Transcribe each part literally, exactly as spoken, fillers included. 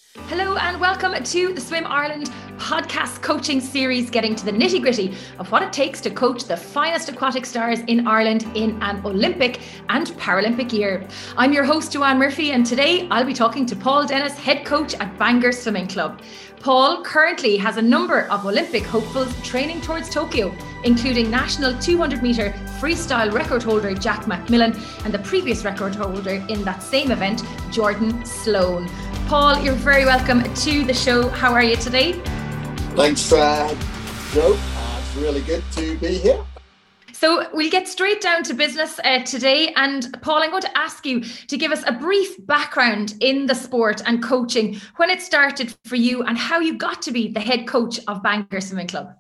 Hello and welcome to the Swim Ireland podcast coaching series, getting to the nitty gritty of what it takes to coach the finest aquatic stars in Ireland in an Olympic and Paralympic year. I'm your host, Joanne Murphy, and today I'll be talking to Paul Dennis, head coach at Bangor Swimming Club. Paul currently has a number of Olympic hopefuls training towards Tokyo, including national two hundred metre freestyle record holder Jack Macmillan and the previous record holder in that same event, Jordan Sloan. Paul, you're very welcome to the show. How are you today? Thanks, uh, Joe. Uh, it's really good to be here. So we'll get straight down to business uh, today. And Paul, I'm going to ask you to give us a brief background in the sport and coaching, when it started for you and how you got to be the head coach of Bangor Swimming Club.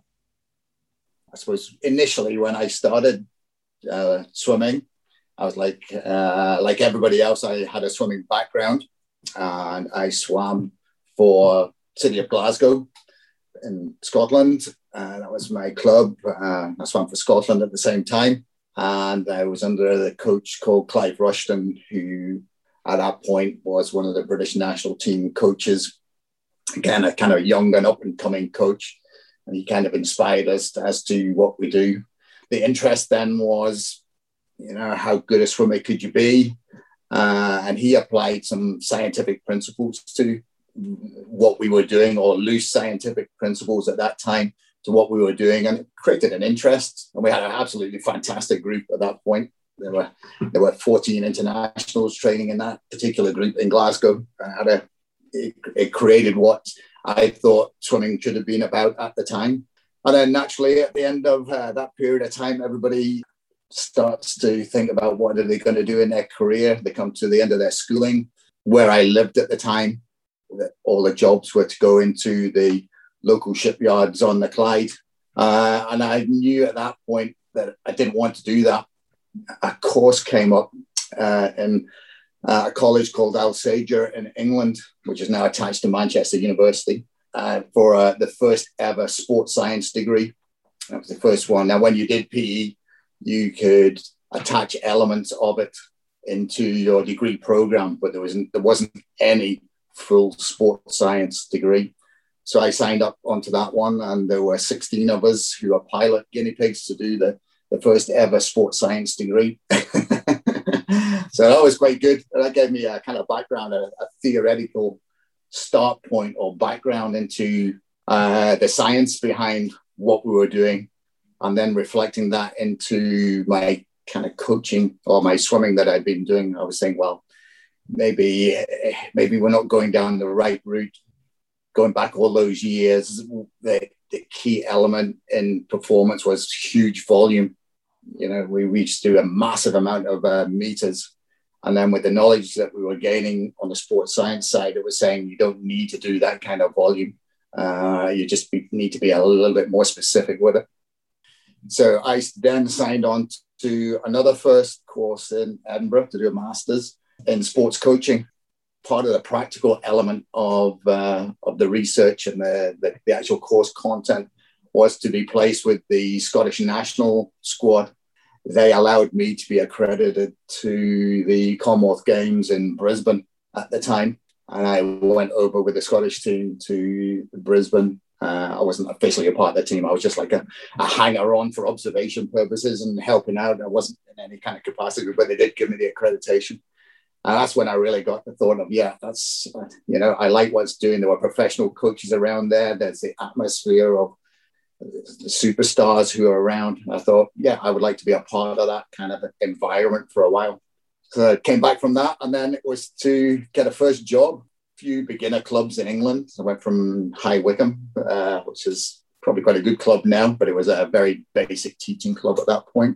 I suppose initially when I started uh, swimming, I was like, uh, like everybody else, I had a swimming background. And I swam for City of Glasgow in Scotland. Uh, that was my club. Uh, I swam for Scotland at the same time. And I was under the coach called Clive Rushton, who at that point was one of the British national team coaches. Again, a kind of young and up and coming coach. And he kind of inspired us as to what we do. The interest then was, you know, how good a swimmer could you be? Uh, and he applied some scientific principles to what we were doing, or loose scientific principles at that time to what we were doing, and it created an interest. And we had an absolutely fantastic group at that point. There were there were fourteen internationals training in that particular group in Glasgow. I had a, it, it created what I thought swimming should have been about at the time. And then naturally, at the end of uh, that period of time, everybody starts to think about what are they going to do in their career. They come to the end of their schooling. Where I lived at the time, all the jobs were to go into the local shipyards on the Clyde. Uh, and I knew at that point that I didn't want to do that. A course came up uh, in uh, a college called Alsager in England, which is now attached to Manchester University, uh, for uh, the first ever sports science degree. That was the first one. Now, when you did P E, you could attach elements of it into your degree program, but there wasn't there wasn't any full sports science degree. So I signed up onto that one, and there were sixteen of us who were pilot guinea pigs to do the, the first ever sports science degree. So that was quite good. That gave me a kind of background, a, a theoretical start point or background into uh, the science behind what we were doing. And then reflecting that into my kind of coaching or my swimming that I'd been doing, I was saying, well, maybe maybe we're not going down the right route. Going back all those years, the, the key element in performance was huge volume. You know, we reached through a massive amount of uh, meters. And then with the knowledge that we were gaining on the sports science side, it was saying you don't need to do that kind of volume. Uh, you just be, need to be a little bit more specific with it. So I then signed on to another first course in Edinburgh to do a master's in sports coaching. Part of the practical element of uh, of the research and the, the, the actual course content was to be placed with the Scottish national squad. They allowed me to be accredited to the Commonwealth Games in Brisbane at the time. And I went over with the Scottish team to Brisbane. Uh, I wasn't officially a part of the team. I was just like a, a hanger-on for observation purposes and helping out. I wasn't in any kind of capacity, but they did give me the accreditation. And that's when I really got the thought of, yeah, that's, uh, you know, I like what's doing. There were professional coaches around there. There's the atmosphere of the superstars who are around. I thought, yeah, I would like to be a part of that kind of environment for a while. So I came back from that, and then it was to get a first job. Few beginner clubs in England. I went from High Wycombe, uh, which is probably quite a good club now, but it was a very basic teaching club at that point.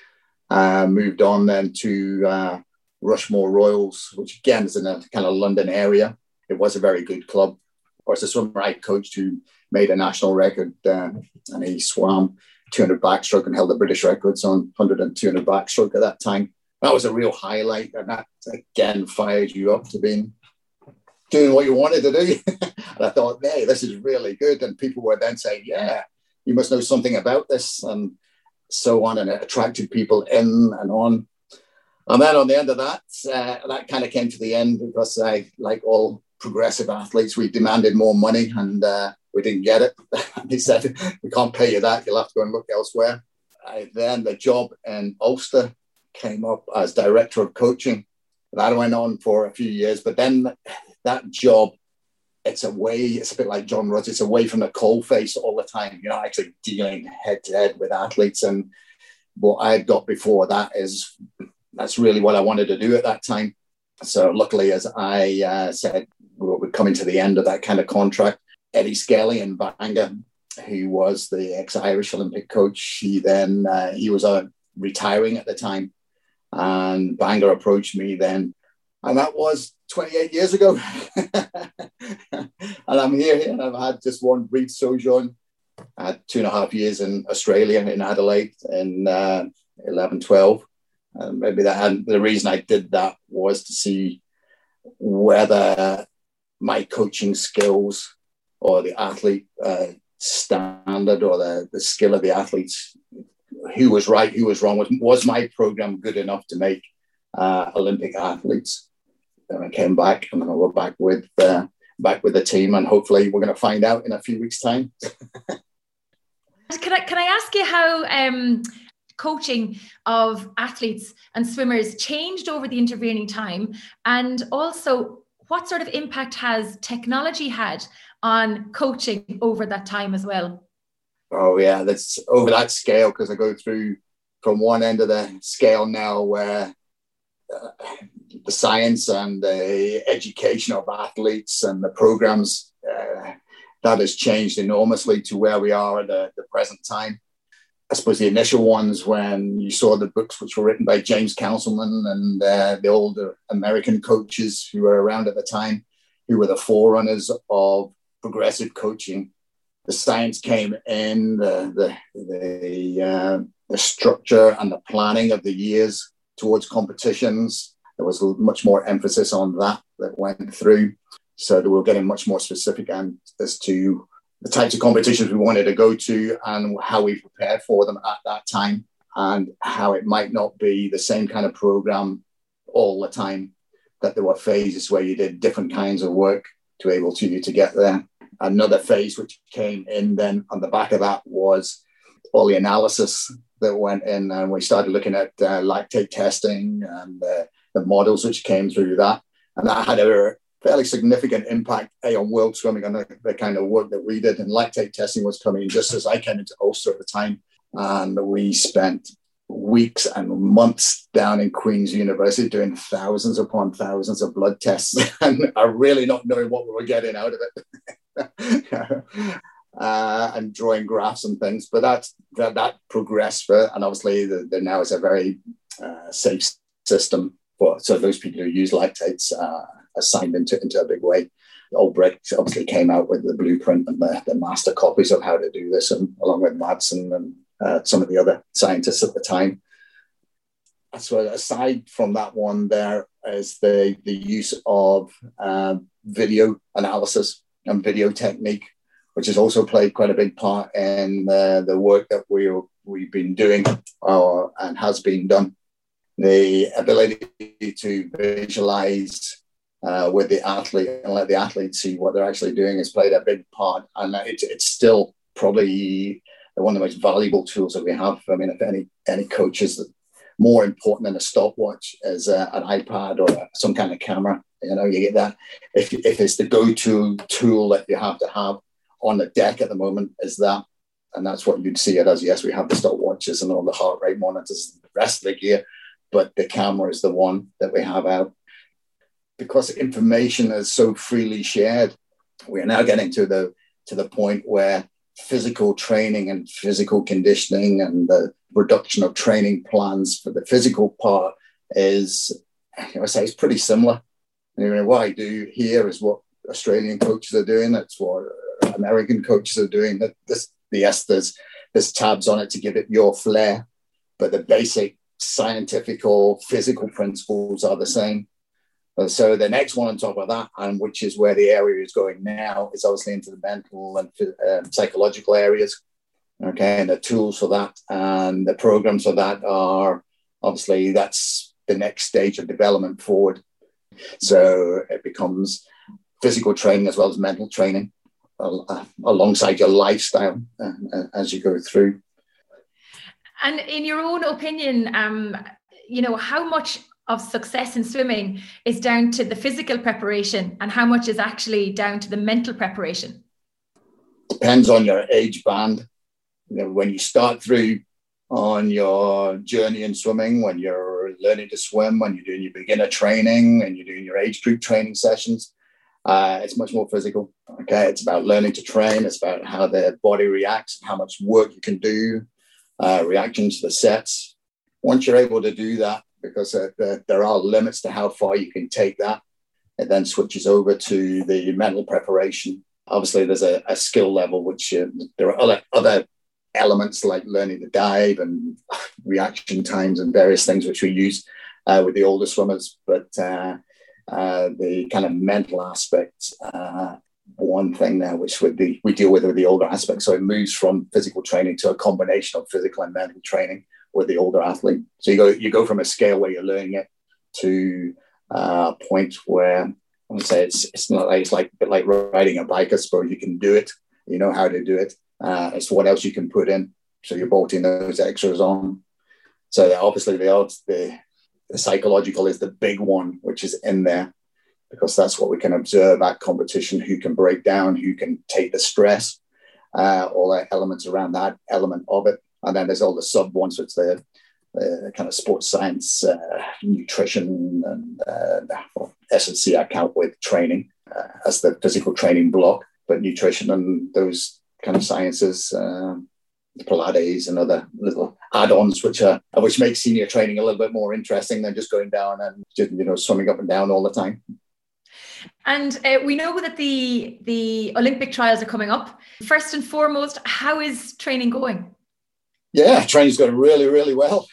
Uh, moved on then to uh, Rushmore Royals, which again is in a kind of London area. It was a very good club. Of course, a swimmer I coached who made a national record, uh, and he swam two hundred backstroke and held the British records on one hundred and two hundred backstroke at that time. That was a real highlight, and that again fired you up to being doing what you wanted to do. And I thought, hey, this is really good. And people were then saying, yeah, you must know something about this, and so on. And it attracted people in and on. And then on the end of that, uh, that kind of came to the end because I, like all progressive athletes. We demanded more money and uh, we didn't get it. He said, we can't pay you that. You'll have to go and look elsewhere. I, then the job in Ulster came up as director of coaching. That went on for a few years, but then that job, it's away, it's a bit like John Rudds, it's away from the coalface all the time. You're not actually dealing head to head with athletes. And what I got before that is, that's really what I wanted to do at that time. So luckily, as I uh, said, we were coming to the end of that kind of contract. Eddie Skelly in Bangor, who was the ex-Irish Olympic coach, he then, uh, he was uh, retiring at the time. And Bangor approached me then. And that was twenty-eight years ago. And I'm here, and I've had just one brief sojourn. I had two and a half years in Australia, in Adelaide, in uh, eleven twelve. And maybe that, and the reason I did that was to see whether my coaching skills or the athlete uh, standard or the, the skill of the athletes, who was right, who was wrong, was, was my program good enough to make uh, Olympic athletes? And I came back, and then we're back with uh, back with the team, and hopefully we're going to find out in a few weeks' time. Can I can I ask you how um, coaching of athletes and swimmers changed over the intervening time, and also what sort of impact has technology had on coaching over that time as well? Oh yeah, that's over that scale, because I go through from one end of the scale now where uh, the science and the education of athletes and the programs, uh, that has changed enormously to where we are at the, the present time. I suppose the initial ones, when you saw the books which were written by James Councilman and uh, the older American coaches who were around at the time, who were the forerunners of progressive coaching. The science came in, the the the, uh, the structure and the planning of the years towards competitions. There was much more emphasis on that that went through. So we were getting much more specific and as to the types of competitions we wanted to go to and how we prepared for them at that time, and how it might not be the same kind of program all the time, that there were phases where you did different kinds of work to able to, to get there. Another phase which came in then on the back of that was all the analysis that went in, and we started looking at uh, lactate testing and uh, the models which came through that. And that had a fairly significant impact A, on world swimming and the, the kind of work that we did. And lactate testing was coming just as I came into Ulster at the time. And we spent weeks and months down in Queen's University doing thousands upon thousands of blood tests and are really not knowing what we were getting out of it. uh, and drawing graphs and things. But that, that, that progressed for, and obviously the, the now is a very uh, safe system. For, so those people who use lactates uh, are signed into, into a big way. Albrecht obviously came out with the blueprint and the, the master copies of how to do this, and along with Madsen and uh, some of the other scientists at the time. So aside from that one, there is the, the use of uh, video analysis and video technique, which has also played quite a big part in uh, the work that we, we've been doing uh, and has been done. The ability to visualize uh, with the athlete and let the athlete see what they're actually doing has played a big part. And it's, it's still probably one of the most valuable tools that we have. I mean, if any, any coaches, more important than a stopwatch is uh, an iPad or some kind of camera. You know, you get that. If, if it's the go-to tool that you have to have on the deck at the moment, is that. And that's what you'd see it as. Yes, we have the stopwatches and all the heart rate monitors and the rest of the gear, but the camera is the one that we have out. Because information is so freely shared, we are now getting to the to the point where physical training and physical conditioning and the reduction of training plans for the physical part is, I say, it's pretty similar. You know, what I do here is what Australian coaches are doing. That's what American coaches are doing. That this, yes, there's there's tabs on it to give it your flair, but the basic scientific or physical principles are the same. And so the next one on top of that, and which is where the area is going now, is obviously into the mental and uh, psychological areas. Okay, and the tools for that and the programs for that are obviously that's the next stage of development forward. So it becomes physical training as well as mental training uh, alongside your lifestyle uh, as you go through. And in your own opinion, um, you know, how much of success in swimming is down to the physical preparation and how much is actually down to the mental preparation? Depends on your age band. You know, when you start through on your journey in swimming, when you're learning to swim, when you're doing your beginner training and you're doing your age group training sessions, uh, it's much more physical. Okay, it's about learning to train. It's about how the body reacts, how much work you can do, uh, reacting to the sets. Once you're able to do that, because uh, the, there are limits to how far you can take that, it then switches over to the mental preparation. Obviously, there's a, a skill level, which uh, there are other, other elements like learning to dive and reaction times and various things which we use uh, with the older swimmers. But uh, uh, the kind of mental aspect, uh, one thing now which would be, we deal with with the older aspect. So it moves from physical training to a combination of physical and mental training with the older athlete. So you go you go from a scale where you're learning it to a point where I would say it's it's not like it's like a bit like riding a bike. I suppose you can do it, you know how to do it. Uh, it's what else you can put in. So you're bolting those extras on. So obviously the odds, the, the psychological is the big one, which is in there, because that's what we can observe at competition, who can break down, who can take the stress, uh, all the elements around that element of it. And then there's all the sub ones, which the, the kind of sports science, uh, nutrition, and uh, S and C I count with training uh, as the physical training block. But nutrition and those kind of sciences, um, Pilates and other little add-ons, which are which make senior training a little bit more interesting than just going down and just, you know, swimming up and down all the time. And uh, we know that the the Olympic trials are coming up. First and foremost, how is training going? Yeah, training's going really, really well.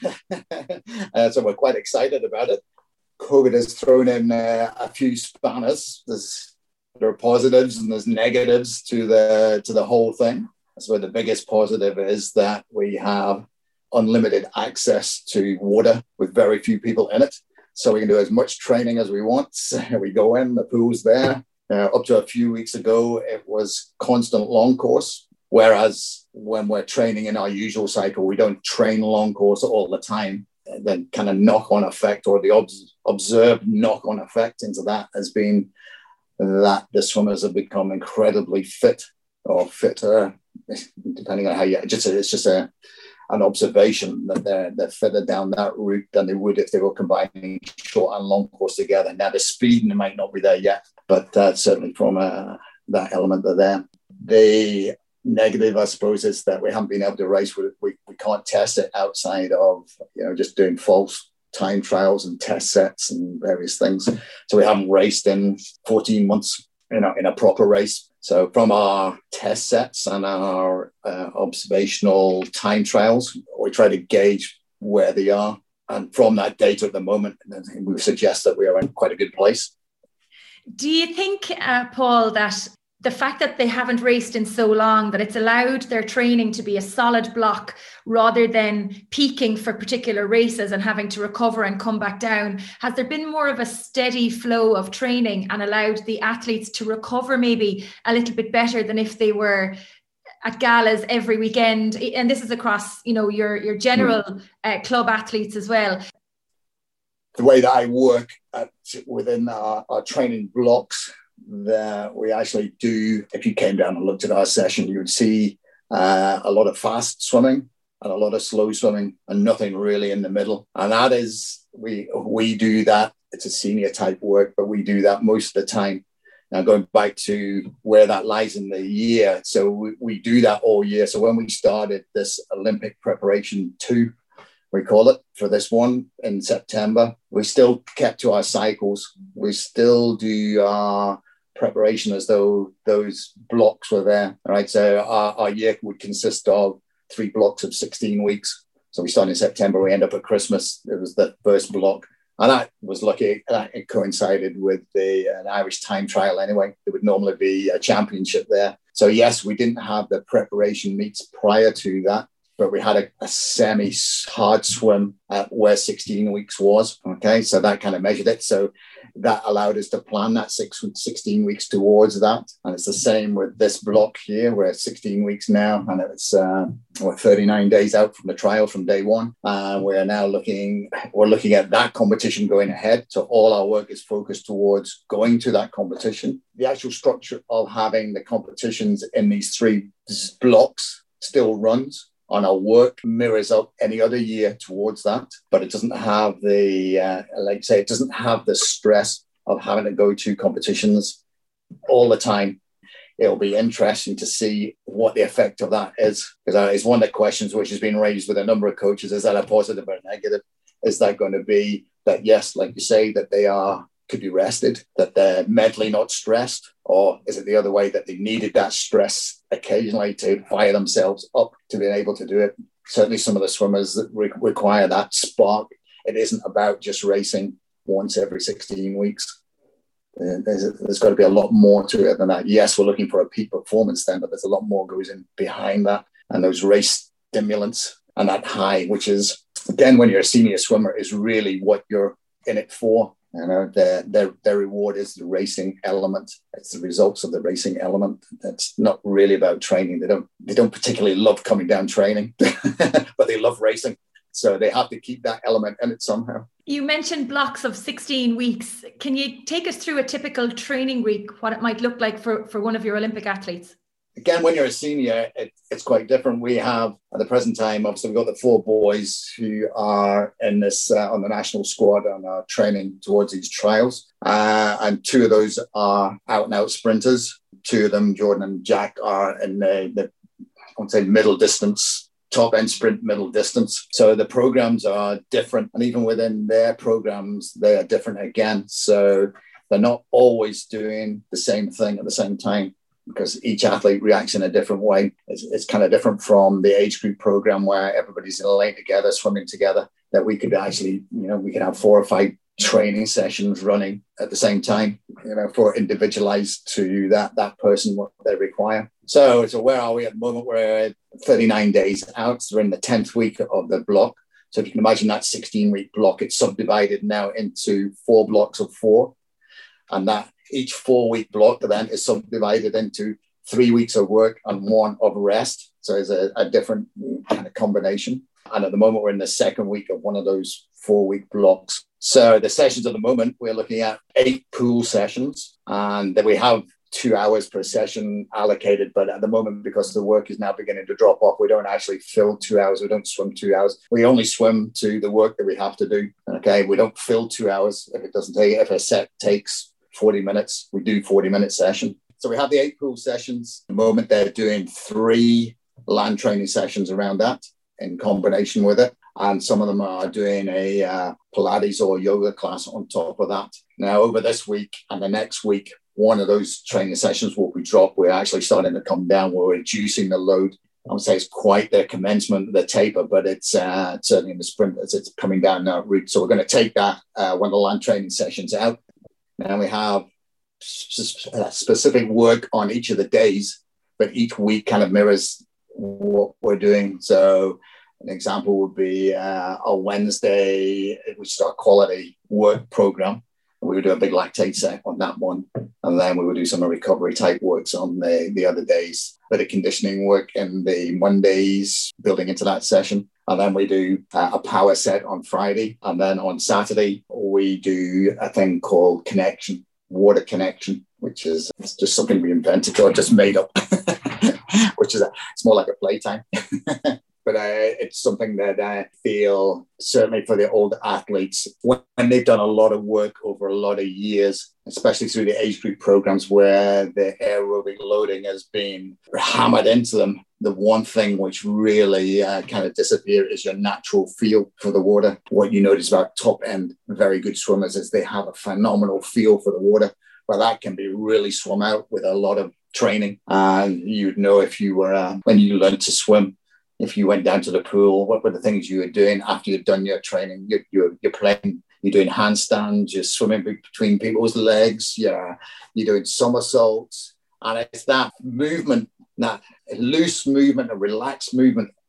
uh, so we're quite excited about it. COVID has thrown in uh, a few spanners. There's there are positives and there's negatives to the to the whole thing. So the biggest positive is that we have unlimited access to water with very few people in it. So we can do as much training as we want. We go in, the pool's there. Uh, up to a few weeks ago, it was constant long course. Whereas when we're training in our usual cycle, we don't train long course all the time. The kind of knock-on effect or the obs- observed knock-on effect into that has been that the swimmers have become incredibly fit or fitter, depending on how you, just it's just a an observation that they're, they're fitter down that route than they would if they were combining short and long course together. Now the speed might not be there yet, but uh, certainly from uh, that element they're there. The negative, I suppose, is that we haven't been able to race with it. We, we can't test it outside of, you know, just doing false time trials and test sets and various things. So we haven't raced in fourteen months, you know, in a proper race. So from our test sets and our uh, observational time trials, we try to gauge where they are. And from that data at the moment, we suggest that we are in quite a good place. Do you think, uh, Paul, that the fact that they haven't raced in so long, that it's allowed their training to be a solid block rather than peaking for particular races and having to recover and come back down? Has there been more of a steady flow of training and allowed the athletes to recover maybe a little bit better than if they were at galas every weekend? And this is across, you know, your, your general uh, club athletes as well. The way that I work at, within our, our training blocks, that we actually do, if you came down and looked at our session, you would see uh, a lot of fast swimming and a lot of slow swimming and nothing really in the middle. And that is, we we do that. It's a senior type work, but we do that most of the time. Now, going back to where that lies in the year. So we, we do that all year. So when we started this Olympic preparation two, we call it, for this one in September, we still kept to our cycles. We still do our preparation as though those blocks were there. All right. So our, our year would consist of three blocks of sixteen weeks. So we start in September, we end up at Christmas. It was the first block. And I was lucky that it coincided with the an Irish time trial anyway. There would normally be a championship there. So yes, we didn't have the preparation meets prior to that. but we had a, a semi-hard swim at where sixteen weeks was. Okay, so that kind of measured it. So that allowed us to plan that six, sixteen weeks towards that. And it's the same with this block here. We're sixteen weeks now, and it's uh, we're thirty-nine days out from the trial from day one. And uh, we're now looking, we're looking at that competition going ahead. So all our work is focused towards going to that competition. The actual structure of having the competitions in these three blocks still runs. On our work mirrors up any other year towards that, but it doesn't have the, uh, like I say, it doesn't have the stress of having to go to competitions all the time. It'll be interesting to see what the effect of that is, because it's one of the questions which has been raised with a number of coaches. Is that a positive or negative? Is that going to be that, yes, like you say, that they are could be rested, that they're mentally not stressed? Or is it the other way, that they needed that stress occasionally to fire themselves up to be able to do it? Certainly some of the swimmers that re- require that spark. It isn't about just racing once every sixteen weeks. Uh, there's, there's got to be a lot more to it than that. Yes, we're looking for a peak performance then, but there's a lot more goes in behind that. And those race stimulants and that high, which is, again, when you're a senior swimmer, is really what you're in it for. You know, their, their, their reward is the racing element. It's the results of the racing element. It's not really about training. They don't, they don't particularly love coming down training, but they love racing. So they have to keep that element in it somehow. You mentioned blocks of sixteen weeks. Can you take us through a typical training week, what it might look like for, for one of your Olympic athletes? Again, when you're a senior, it, it's quite different. We have, at the present time, obviously, we've got the four boys who are in this, uh, on the national squad and are training towards these trials. Uh, and two of those are out and out sprinters. Two of them, Jordan and Jack, are in the, the I won't say middle distance, top end sprint, middle distance. So the programs are different. And even within their programs, they are different again. So they're not always doing the same thing at the same time, because each athlete reacts in a different way. It's, it's kind of different from the age group program where everybody's in a lane together, swimming together, that we could actually, you know, we could have four or five training sessions running at the same time, you know, for individualized to that, that person, what they require. So, so where are we at the moment? We're thirty-nine days out. So we're in the tenth week of the block. So if you can imagine that sixteen week block, it's subdivided now into four blocks of four. And that each four-week block then is subdivided into three weeks of work and one of rest. So it's a, a different kind of combination. And at the moment, we're in the second week of one of those four-week blocks. So the sessions at the moment, we're looking at eight pool sessions. And then we have two hours per session allocated. But at the moment, because the work is now beginning to drop off, we don't actually fill two hours. We don't swim two hours. We only swim to the work that we have to do. Okay, we don't fill two hours if it doesn't take, if a set takes forty minutes, we do forty minute session. So we have the eight pool sessions. At the moment, they're doing three land training sessions around that in combination with it. And some of them are doing a uh, Pilates or yoga class on top of that. Now, over this week and the next week, one of those training sessions will be dropped. We're actually starting to come down. We're reducing the load. I would say it's quite the commencement of the taper, but it's uh, certainly in the sprint as it's coming down that route. So we're going to take that uh, when the land training session's out. And we have specific work on each of the days, but each week kind of mirrors what we're doing. So an example would be uh, a Wednesday, which is our quality work program. We would do a big lactate set on that one. And then we would do some recovery type works on the, the other days, a bit of conditioning work in the Mondays, building into that session. And then we do uh, a power set on Friday. And then on Saturday, we do a thing called connection, water connection, which is it's just something we invented or just made up, which is a, it's more like a playtime. But uh, it's something that I feel, certainly for the older athletes, when they've done a lot of work over a lot of years, especially through the age group programs where the aerobic loading has been hammered into them, the one thing which really uh, kind of disappears is your natural feel for the water. What you notice about top end, very good swimmers is they have a phenomenal feel for the water, but that can be really swum out with a lot of training. And you'd know if you were, uh, when you learned to swim, if you went down to the pool, what were the things you were doing after you'd done your training? You're, you're, you're playing, you're doing handstands, you're swimming between people's legs, you're, you're doing somersaults. And it's that movement, that loose movement, a relaxed movement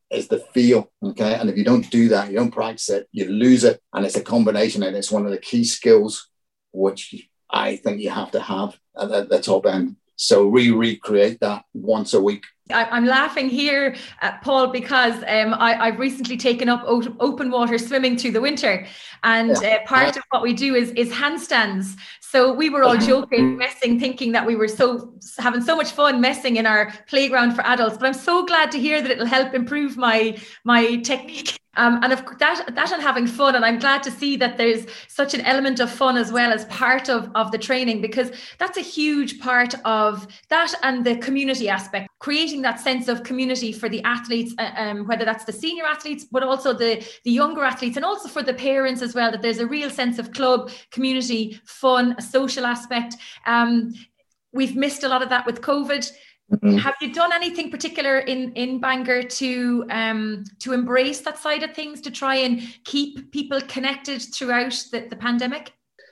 is the feel, okay? And if you don't do that, you don't practice it, you lose it. And it's a combination, and it's one of the key skills which I think you have to have at the, the top end. So we recreate that once a week. I'm laughing here, uh, Paul, because um, I, I've recently taken up o- open water swimming through the winter. And yeah. uh, part of what we do is, is handstands. So we were all joking, messing, thinking that we were so having so much fun messing in our playground for adults. But I'm so glad to hear that it'll help improve my my technique. Um, and of that, that and having fun. And I'm glad to see that there's such an element of fun as well as part of, of the training, because that's a huge part of that, and the community aspect, creating that sense of community for the athletes, um, whether that's the senior athletes, but also the, the younger athletes, and also for the parents as well, that there's a real sense of club, community, fun, a social aspect. Um, we've missed a lot of that with COVID. Mm-hmm. Have you done anything particular in, in Bangor to um, to embrace that side of things, to try and keep people connected throughout the, the pandemic?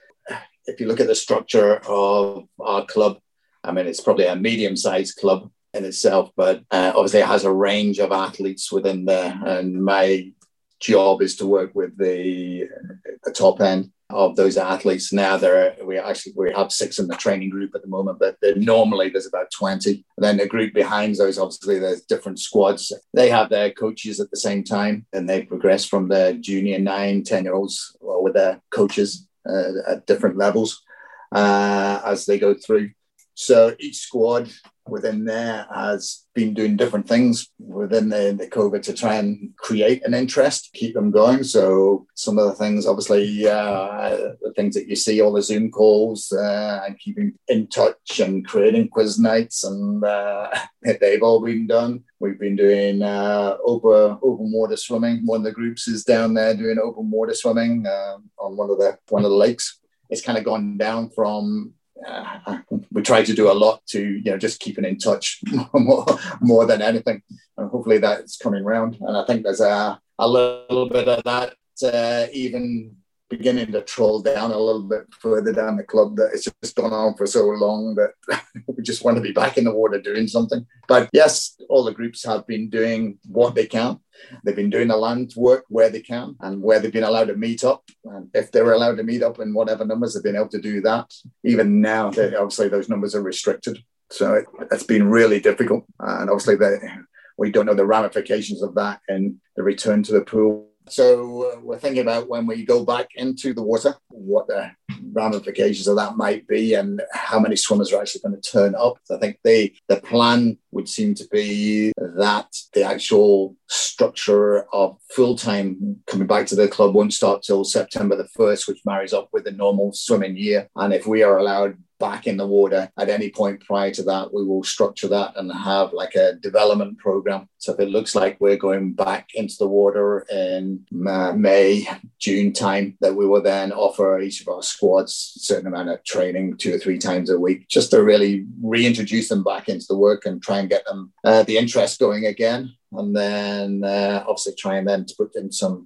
If you look at the structure of our club, I mean, it's probably a medium-sized club in itself, but uh, obviously it has a range of athletes within there. And my job is to work with the, the top end of those athletes. Now there we actually we have six in the training group at the moment, but normally there's about twenty. And then the group behind those, obviously there's different squads. They have their coaches at the same time, and they progress from the junior nine, ten year olds with their coaches uh, at different levels uh, as they go through. So each squad within there has been doing different things within the, the COVID to try and create an interest, keep them going. So some of the things, obviously, uh, the things that you see, all the Zoom calls uh, and keeping in touch and creating quiz nights, and uh, they've all been done. We've been doing uh, open, open water swimming. One of the groups is down there doing open water swimming uh, on one of the one of the lakes. It's kind of gone down from Uh, we try to do a lot to, you know, just keeping in touch more, more than anything. And hopefully that's coming around. And I think there's a, a little bit of that uh, even beginning to troll down a little bit further down the club, that it's just gone on for so long that we just want to be back in the water doing something. But yes, all the groups have been doing what they can. They've been doing the land work where they can and where they've been allowed to meet up. And if they were allowed to meet up in whatever numbers, they've been able to do that. Even now, they, obviously, those numbers are restricted. So it, it's been really difficult. And obviously, they, we don't know the ramifications of that and the return to the pool. So uh, we're thinking about when we go back into the water, what the ramifications of that might be and how many swimmers are actually going to turn up. So I think the, the plan would seem to be that the actual structure of full-time coming back to the club won't start till September the first, which marries up with the normal swimming year. And if we are allowed back in the water at any point prior to that, we will structure that and have like a development program. So if it looks like we're going back into the water in May, June time, that we will then offer each of our squads a certain amount of training two or three times a week, just to really reintroduce them back into the work and try and get them uh, the interest going again. And then uh, obviously trying then to put in some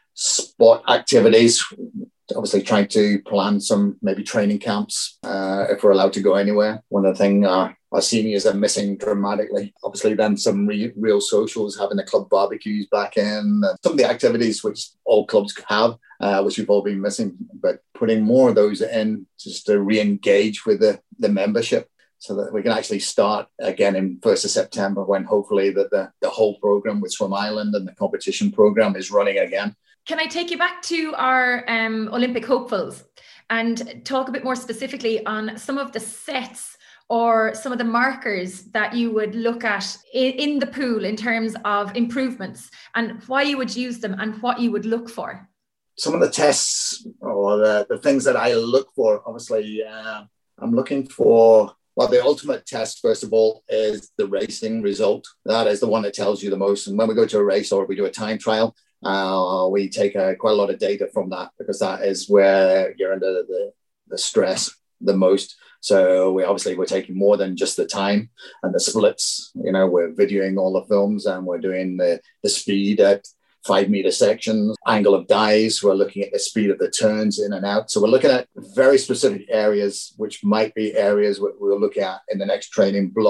sport activities, obviously trying to plan some maybe training camps uh, if we're allowed to go anywhere. One of the things uh, our seniors are missing dramatically. Obviously then some re- real socials, having the club barbecues back in, uh, some of the activities which all clubs have, uh, which we've all been missing, but putting more of those in just to re-engage with the, the membership, so that we can actually start again in first of September, when hopefully that the, the whole program with Swim Island and the competition program is running again. Can I take you back to our um, Olympic hopefuls and talk a bit more specifically on some of the sets or some of the markers that you would look at in, in the pool in terms of improvements, and why you would use them and what you would look for? Some of the tests or the, the things that I look for, obviously, uh, I'm looking for, well, the ultimate test, first of all, is the racing result. That is the one that tells you the most. And when we go to a race or we do a time trial, uh, we take uh, quite a lot of data from that, because that is where you're under the, the stress the most. So we obviously we're taking more than just the time and the splits. You know, we're videoing all the films and we're doing the, the speed at five meter sections, angle of dives. We're looking at the speed of the turns in and out. So we're looking at very specific areas, which might be areas what we'll look at in the next training block.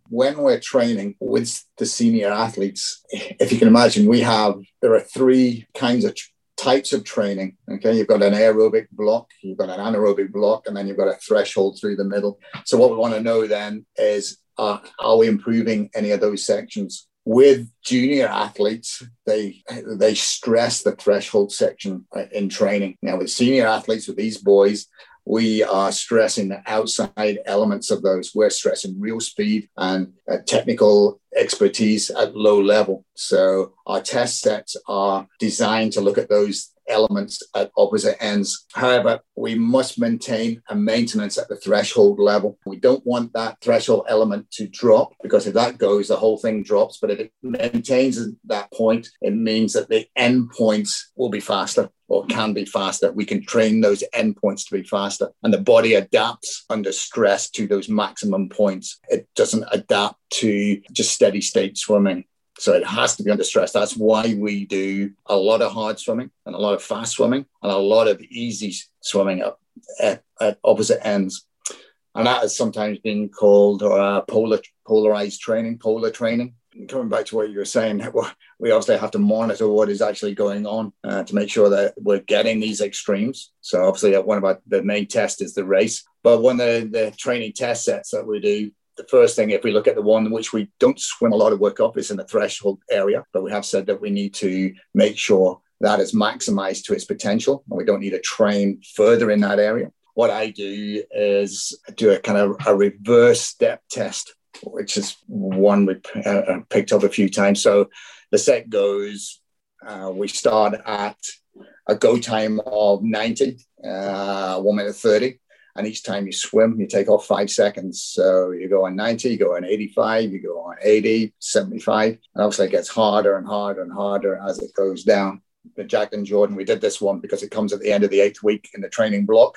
when we're training with the senior athletes, if you can imagine, we have, there are three kinds of types of training. Okay, you've got an aerobic block, you've got an anaerobic block, and then you've got a threshold through the middle. So what we want to know then is, uh, are we improving any of those sections? With junior athletes, they they stress the threshold section in training. Now, with senior athletes, with these boys, we are stressing the outside elements of those. We're stressing real speed and uh, technical expertise at low level. So our test sets are designed to look at those elements at opposite ends. However, we must maintain a maintenance at the threshold level. We don't want that threshold element to drop, because if that goes, the whole thing drops. But if it maintains that point, it means that the end points will be faster, or can be faster. We can train those endpoints to be faster. And the body adapts under stress to those maximum points. It doesn't adapt to just steady state swimming. So it has to be under stress. That's why we do a lot of hard swimming and a lot of fast swimming and a lot of easy swimming at, at, at opposite ends. And that has sometimes been called uh, polar, polarized training, polar training. Coming back to what you were saying, we obviously have to monitor what is actually going on uh, to make sure that we're getting these extremes. So obviously one of our, the main test is the race. But one of the, the training test sets that we do, the first thing, if we look at the one which we don't swim a lot of work up, is in the threshold area. But we have said that we need to make sure that is maximized to its potential, and we don't need to train further in that area. What I do is do a kind of a reverse step test, which is one we uh, picked up a few times. So the set goes, uh, we start at a go time of ninety, uh, one minute thirty. And each time you swim, you take off five seconds. So you go on ninety, you go on eighty-five, you go on eighty, seventy-five. And obviously it gets harder and harder and harder as it goes down. But Jacqueline Jordan, we did this one because it comes at the end of the eighth week in the training block.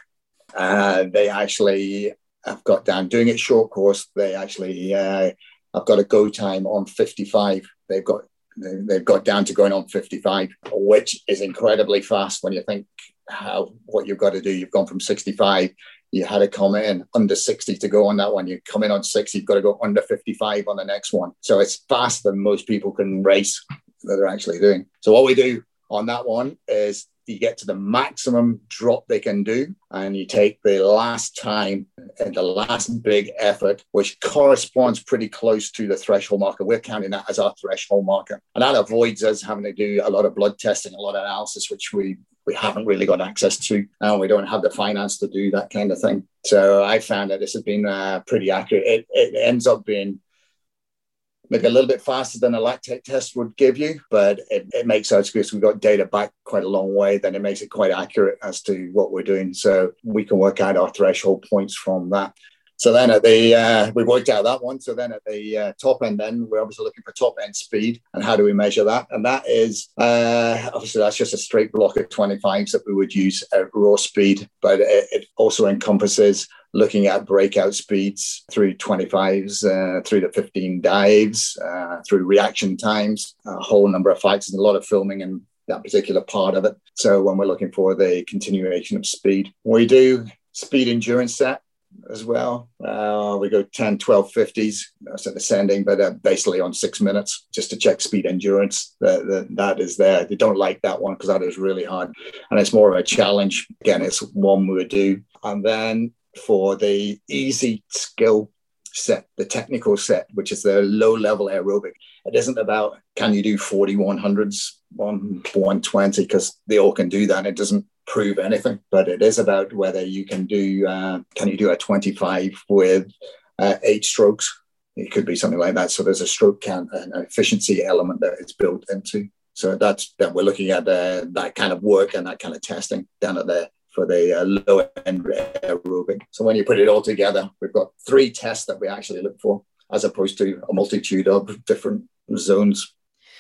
Uh, they actually have got down, doing it short course, they actually uh, have got a go time on fifty-five. They've got they've got down to going on fifty-five, which is incredibly fast when you think how what you've got to do. You've gone from sixty-five. You had to come in under sixty to go on that one. You come in on sixty, you've got to go under fifty-five on the next one. So it's faster than most people can race that they're actually doing. So what we do on that one is you get to the maximum drop they can do, and you take the last time and the last big effort, which corresponds pretty close to the threshold marker. We're counting that as our threshold marker. And that avoids us having to do a lot of blood testing, a lot of analysis, which we we haven't really got access to, and we don't have the finance to do that kind of thing. So I found that this has been uh, pretty accurate. It, it ends up being maybe a little bit faster than a lactate test would give you, but it, it makes us, because we've got data back quite a long way, then it makes it quite accurate as to what we're doing. So we can work out our threshold points from that. So then at the, uh, we worked out that one. So then at the uh, top end, then we're obviously looking for top end speed. And how do we measure that? And that is, uh, obviously that's just a straight block of twenty-fives that we would use at raw speed, but it, it also encompasses looking at breakout speeds through twenty-fives, uh, through the fifteen dives, uh, through reaction times, a whole number of factors, and a lot of filming in that particular part of it. So when we're looking for the continuation of speed, we do speed endurance set as well. Uh, we go ten, twelve, fifties, that's at ascending, but uh, basically on six minutes, just to check speed endurance. The, the, that is there. They don't like that one because that is really hard. And it's more of a challenge. Again, it's one we would do. And then for the easy skill set, the technical set, which is the low level aerobic, it isn't about can you do forty, one hundreds, one, one twenty, because they all can do that. It doesn't prove anything, but it is about whether you can do, uh, can you do a twenty-five with uh, eight strokes? It could be something like that. So there's a stroke count and an efficiency element that it's built into. So that's that we're looking at uh, that kind of work and that kind of testing down at there for the uh, lower end aerobic. So when you put it all together, we've got three tests that we actually look for, as opposed to a multitude of different zones.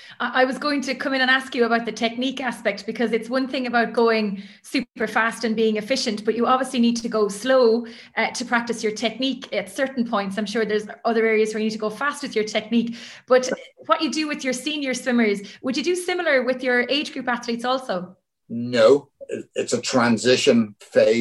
I was going to come in and ask you about the technique aspect, because it's one thing about going super fast and being efficient, but you obviously need to go slow uh, to practice your technique at certain points. I'm sure there's other areas where you need to go fast with your technique, but what you do with your senior swimmers, would you do similar with your age group athletes also? No, it's a transition phase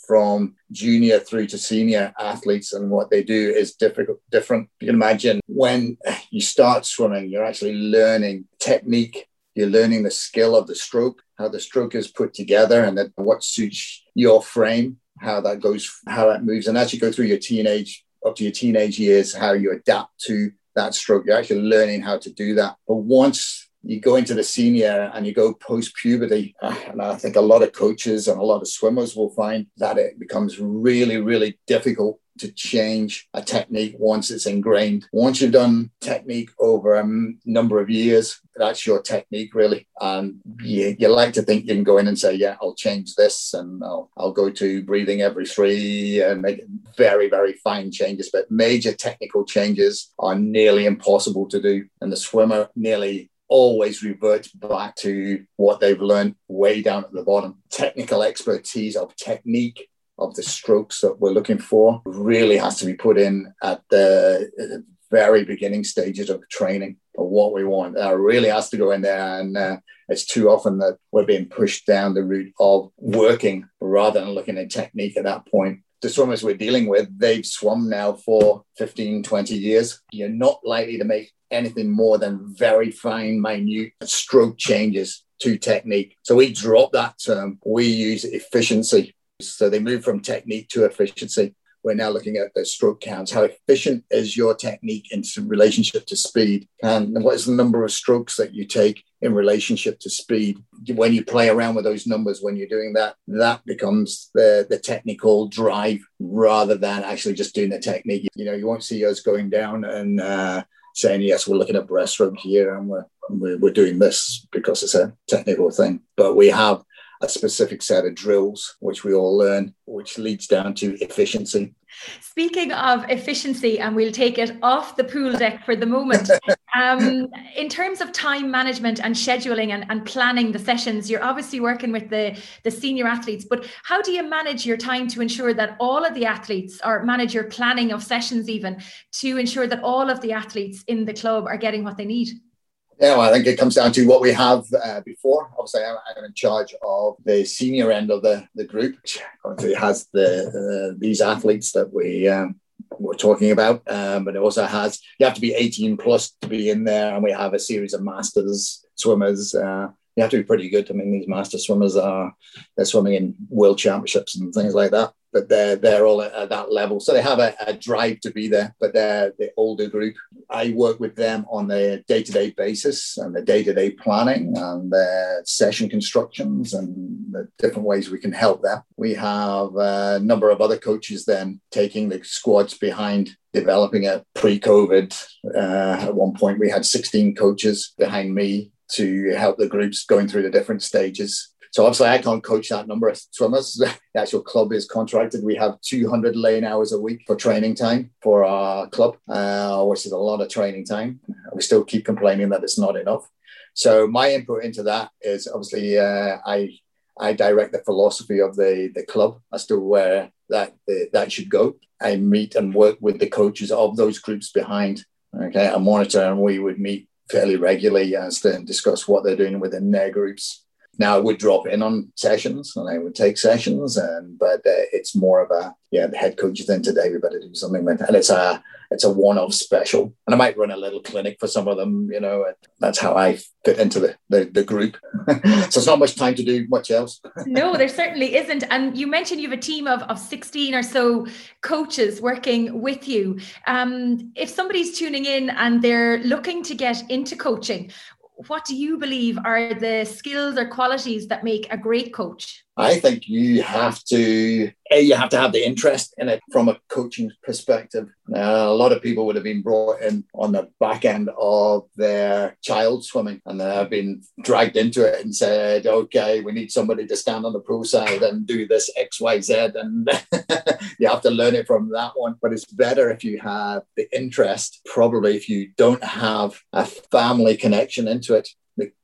from junior through to senior athletes, and what they do is difficult, different. You can imagine when you start swimming, you're actually learning technique. You're learning the skill of the stroke, how the stroke is put together, and then what suits your frame, how that goes, how that moves. And as you go through your teenage, up to your teenage years, how you adapt to that stroke, you're actually learning how to do that. But once you go into the senior and you go post-puberty, and I think a lot of coaches and a lot of swimmers will find that it becomes really, really difficult to change a technique once it's ingrained. Once you've done technique over a number of years, that's your technique really. And you, you like to think you can go in and say, yeah, I'll change this and I'll, I'll go to breathing every three and make very, very fine changes. But major technical changes are nearly impossible to do. And the swimmer nearly always reverts back to what they've learned way down at the bottom. Technical expertise of technique of the strokes that we're looking for really has to be put in at the, at the very beginning stages of training of what we want. That really has to go in there, and uh, it's too often that we're being pushed down the route of working rather than looking at technique at that point. The swimmers we're dealing with, they've swum now for fifteen, twenty years. You're not likely to make anything more than very fine, minute stroke changes to technique. So we drop that term. We use efficiency. So they move from technique to efficiency. We're now looking at the stroke counts. How efficient is your technique in relationship to speed? And what is the number of strokes that you take in relationship to speed? When you play around with those numbers, when you're doing that, that becomes the, the technical drive rather than actually just doing the technique. You know, you won't see us going down and uh, saying, yes, we're looking at breaststroke here and we're, we're, we're doing this because it's a technical thing. But we have a specific set of drills, which we all learn, which leads down to efficiency. Speaking of efficiency, and we'll take it off the pool deck for the moment, um, in terms of time management and scheduling and, and planning the sessions, you're obviously working with the, the senior athletes, but how do you manage your time to ensure that all of the athletes, or manage your planning of sessions even, to ensure that all of the athletes in the club are getting what they need? Yeah, well, I think it comes down to what we have uh, before. Obviously, I'm, I'm in charge of the senior end of the, the group, which obviously has the uh, these athletes that we um, were talking about. Um, but it also has, you have to be eighteen plus to be in there. And we have a series of masters swimmers. Uh, you have to be pretty good. I mean, these master swimmers are, they're swimming in world championships and things like that. But they're, they're all at, at that level. So they have a, a drive to be there, but they're the older group. I work with them on the day-to-day basis and the day-to-day planning and the session constructions and the different ways we can help them. We have a number of other coaches then taking the squads behind developing a pre-COVID. Uh, at one point, we had sixteen coaches behind me to help the groups going through the different stages. So obviously I can't coach that number of swimmers. The actual club is contracted. We have two hundred lane hours a week for training time for our club, uh, which is a lot of training time. We still keep complaining that it's not enough. So my input into that is obviously uh, I I direct the philosophy of the, the club as to where that the, that should go. I meet and work with the coaches of those groups behind. Okay, I monitor, and we would meet fairly regularly as to discuss what they're doing within their groups. Now I would drop in on sessions and I would take sessions, and but uh, it's more of a, yeah, the head coach is in today, we better do something with it. And it's a it's a one-off special. And I might run a little clinic for some of them, you know, that's how I fit into the, the, the group. So it's not much time to do much else. No, there certainly isn't. And you mentioned you have a team of, of sixteen or so coaches working with you. Um, if somebody's tuning in and they're looking to get into coaching, what do you believe are the skills or qualities that make a great coach? I think you have to, A, you have to have the interest in it from a coaching perspective. Now, a lot of people would have been brought in on the back end of their child swimming, and they've been dragged into it and said, okay, we need somebody to stand on the pool side and do this X, Y, Z. And you have to learn it from that one. But it's better if you have the interest. Probably if you don't have a family connection into it,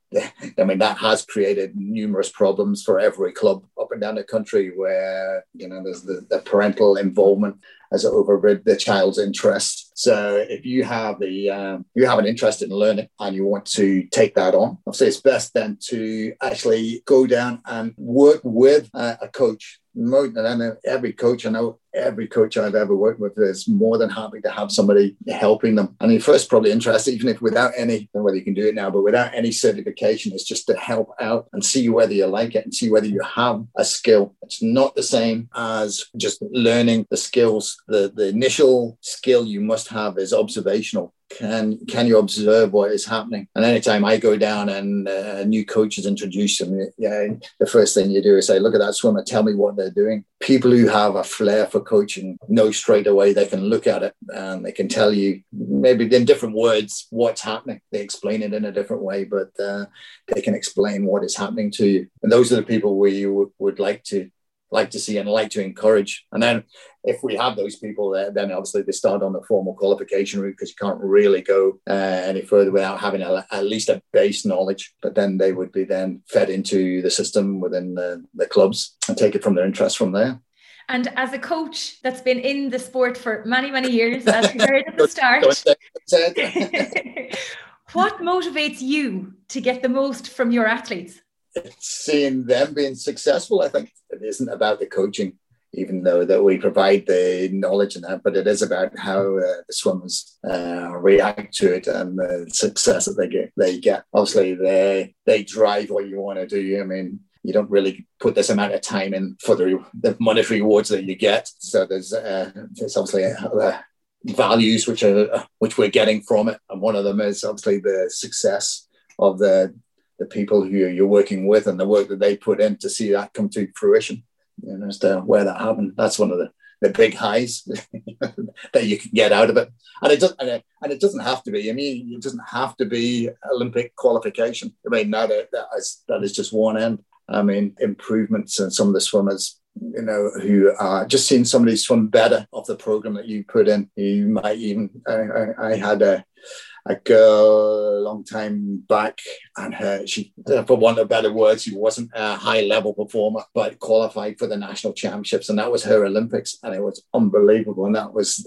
I mean, that has created numerous problems for every club up and down the country where, you know, there's the, the parental involvement has overridden the child's interest. So if you have the um, you have an interest in learning and you want to take that on, I'll say it's best then to actually go down and work with uh, a coach Mo- and then every coach, I know every coach I've ever worked with is more than happy to have somebody helping them. And the first probably interest, even if without any, I don't know whether you can do it now, but without any certification, is just to help out and see whether you like it and see whether you have a skill. It's not the same as just learning the skills. The, the initial skill you must have is observational. Can can you observe what is happening? And anytime I go down and uh, a new coach is introduced to me, yeah, the first thing you do is say, look at that swimmer, tell me what they're doing. People who have a flair for coaching know straight away. They can look at it and they can tell you maybe in different words what's happening. They explain it in a different way, but uh, they can explain what is happening to you. And those are the people we would, would like to like to see and like to encourage. And then if we have those people there, then obviously they start on the formal qualification route, because you can't really go uh, any further without having a, at least a base knowledge. But then they would be then fed into the system within the, the clubs and take it from their interest from there. And as a coach that's been in the sport for many, many years, as we heard at the start, what motivates you to get the most from your athletes? It's seeing them being successful. I think it isn't about the coaching, even though that we provide the knowledge and that, but it is about how uh, the swimmers uh, react to it and the success that they get. They get. Obviously, they they drive what you want to do. I mean, you don't really put this amount of time in for the, the monetary rewards that you get. So there's uh, there's obviously uh, values which are which we're getting from it, and one of them is obviously the success of the the people who you're working with and the work that they put in to see that come to fruition. You know, as to where that happened. That's one of the, the big highs that you can get out of it. And it, does, and, it, and it doesn't have to be, I mean, it doesn't have to be Olympic qualification. I mean, that, that, is, that is just one end. I mean, improvements in some of the swimmers, you know, who are just seeing somebody swim better off the program that you put in. You might even, I, I, I had a, a girl a long time back, and her, she, for want of better words, she wasn't a high level performer, but qualified for the national championships, and that was her Olympics, and it was unbelievable. And that was,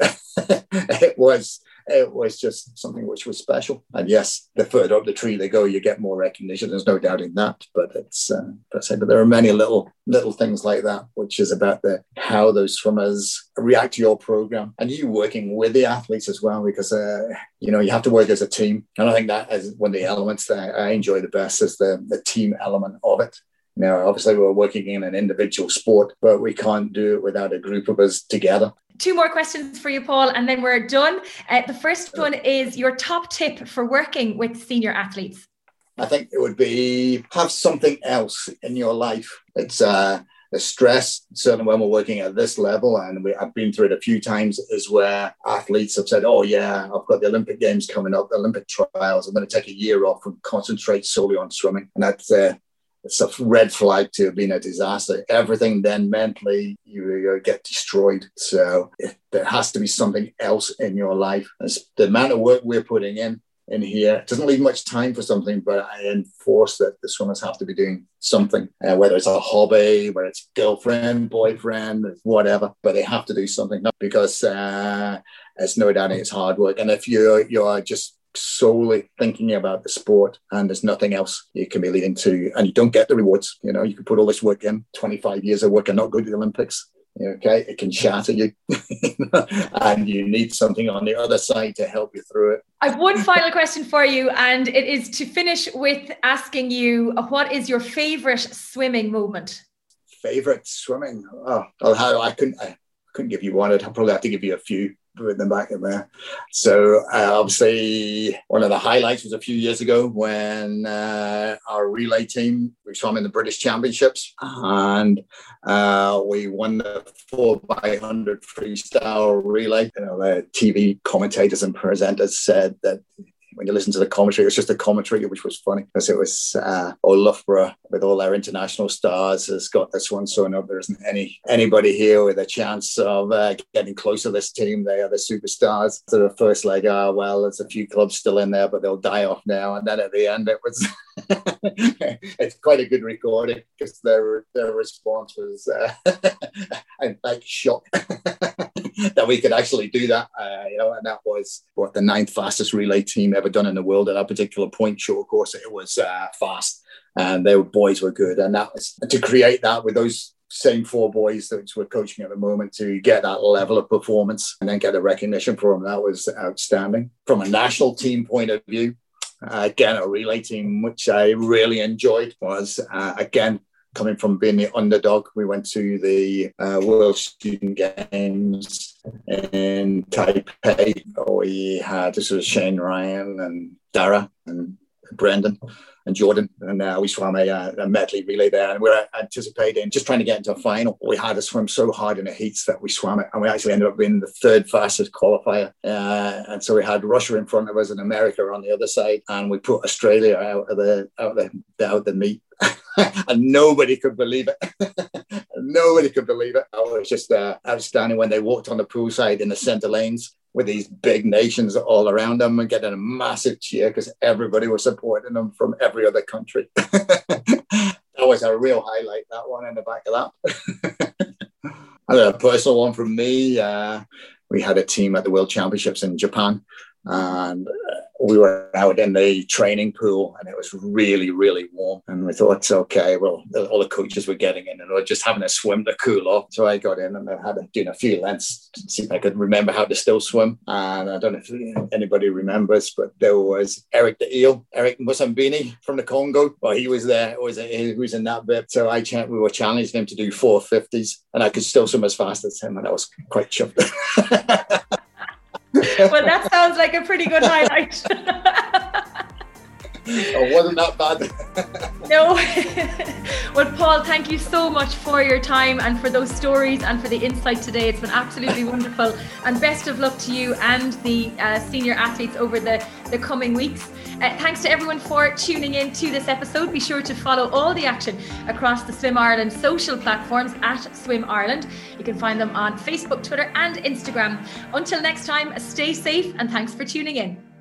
it was, it was just something which was special. And yes, the further up the tree they go, you get more recognition. There's no doubting that. But it's, uh, but there are many little little things like that, which is about the how those swimmers react to your program, and you working with the athletes as well, because uh, you know, you have to work as a team. And I think that is one of the elements that I enjoy the best, is the the team element of it. You know, obviously we're working in an individual sport, but we can't do it without a group of us together. Two more questions for you, Paul, and then we're done. Uh, the first one is your top tip for working with senior athletes. I think it would be have something else in your life. It's uh, the stress, certainly when we're working at this level, and we, I've been through it a few times, is where athletes have said, oh yeah, I've got the Olympic Games coming up, the Olympic trials, I'm going to take a year off and concentrate solely on swimming. And that's uh, it's a red flag to have been a disaster. Everything then mentally, you, you get destroyed. So it, there has to be something else in your life. It's the amount of work we're putting in in here, it doesn't leave much time for something, but I enforce that the swimmers have to be doing something, uh, whether it's a hobby, whether it's girlfriend, boyfriend, whatever, but they have to do something, not because uh, it's no doubt it's hard work. And if you're, you're just solely thinking about the sport and there's nothing else you can be leading to, and you don't get the rewards, you know, you can put all this work in, twenty-five years of work and not go to the Olympics. Okay, it can shatter you and you need something on the other side to help you through it. I have one final question for you, and it is to finish with asking you, what is your favorite swimming movement? Favorite swimming? Oh, well, I couldn't I couldn't give you one. I'd probably have to give you a few with them back in there. So uh, obviously one of the highlights was a few years ago when uh, our relay team, we swam in the British Championships, and uh, we won the four by one hundred freestyle relay. You know, the T V commentators and presenters said that when you listen to the commentary, it was just a commentary, which was funny, because it was uh, oh, Loughborough with all their international stars has got this one sewn up. There isn't any anybody here with a chance of uh, getting close to this team. They are the superstars. So the first leg, ah, oh, well, there's a few clubs still in there, but they'll die off now. And then at the end, it was it's quite a good recording, because their their response was uh, like shock that we could actually do that, uh, you know, and that was what the ninth fastest relay team ever done in the world at that particular point. Sure, of course, it was uh, fast, and their boys were good, and that was to create that with those same four boys that we're coaching at the moment to get that level of performance and then get the recognition for them. That was outstanding. From a national team point of view, uh, again, a relay team, which I really enjoyed, was, uh, again, coming from being the underdog. We went to the uh, World Student Games in Taipei. We had, this was Shane Ryan and Dara and Brendan and Jordan, and uh, we swam a, a medley relay there, and we we're anticipating just trying to get into a final. We had to swim so hard in the heats that we swam it, and we actually ended up being the third fastest qualifier. Uh, and so we had Russia in front of us and America on the other side, and we put Australia out of the out of the, out of the meet. And nobody could believe it. Nobody could believe it. It was just uh, outstanding when they walked on the poolside in the center lanes with these big nations all around them and getting a massive cheer because everybody was supporting them from every other country. That was a real highlight, that one in the back of that. And a personal one from me, uh, we had a team at the World Championships in Japan, and we were out in the training pool and it was really, really warm. And we thought, okay, well, all the coaches were getting in and we were just having a swim to cool off. So I got in and I had to do a few lengths to see if I could remember how to still swim. And I don't know if anybody remembers, but there was Eric the Eel, Eric Musambini from the Congo. Well, he was there, was he was in that bit. So I ch- we were challenging him to do four fifties and I could still swim as fast as him. And I was quite chuffed. Well, that sounds like a pretty good highlight. Oh, wasn't that bad? No. Well, Paul, thank you so much for your time and for those stories and for the insight today. It's been absolutely wonderful. And best of luck to you and the uh, senior athletes over the, the coming weeks. Uh, thanks to everyone for tuning in to this episode. Be sure to follow all the action across the Swim Ireland social platforms at Swim Ireland. You can find them on Facebook, Twitter and Instagram. Until next time, stay safe and thanks for tuning in.